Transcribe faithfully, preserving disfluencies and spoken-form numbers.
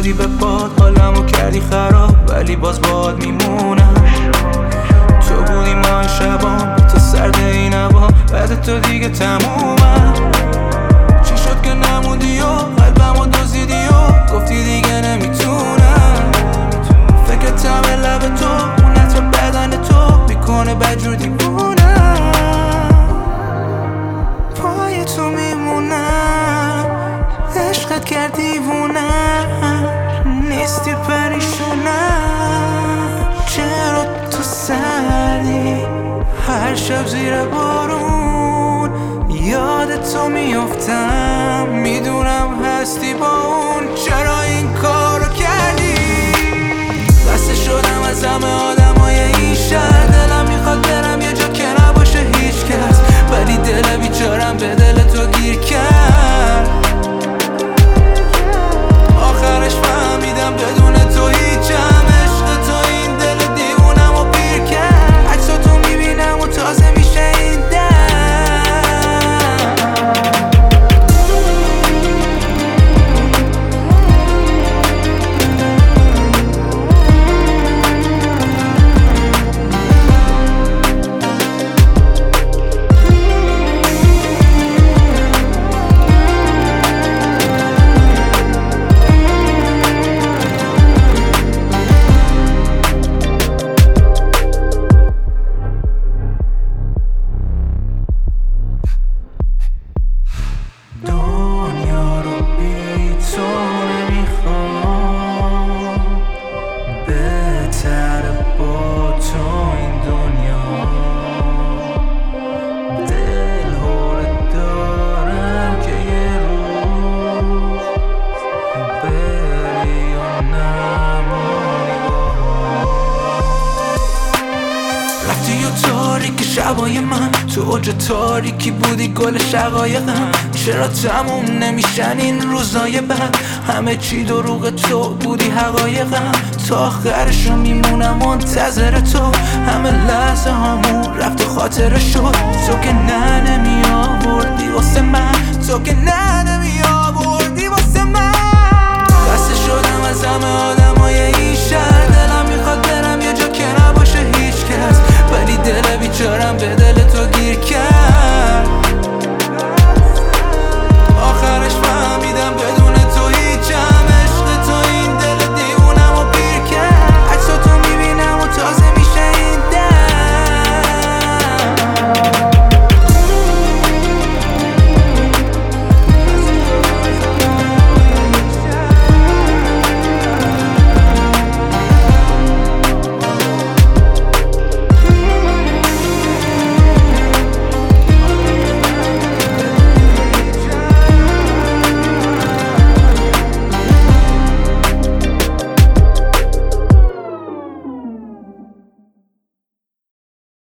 دادی به باد، حالمو کردی خراب ولی باز باد میمونم. تو بودی ماه شبام، تو سرد این هوا، بعد تو دیگه تمومم. چی شد که نموندی و قلبمو دزدیدی و گفتی دیگه نمیتونم. فکرتم لب تو، اون عطر بدن تو میکنه بدجور دیوونم. پای تو میمونم، عشقت کرد دیوونم. نیستی پریشونم، چرا تو سردی؟ هر شب زیر بارون یاد تو میافتم. میدونم هستی با اون، چرا این کارو کردی؟ بسته شدم از همه آدمای این شهر. دلم میخواد برم یه جا که نباشه هیچ کس، ولی دل بیچارم به دل تو گیر کرد. آخرش فهمیدم بدون تو هیچم. عشق تو این دل دیوونم و پیر کرد. عکسا تو میبینم و تازه میشه این در. دنیا رو بی تو نمیخوام، بهتر با تو این دنیا. دل هوره دارم که یه روز بری و نمونی با. رفتی و تاریک شبای من، تو اوج تاریکی بودی گل شقایقم. چرا تموم نمیشن این روزای بعد؟ همه چی دروغ تو بودی حقایقم. تا آخرشو میمونم منتظر تو، همه لحظه هامون رفت و خاطره شد. تو که نه نمی آوردی واسه من، تو که نه نمی آوردی واسه من. بسته شدم از همه آدمای این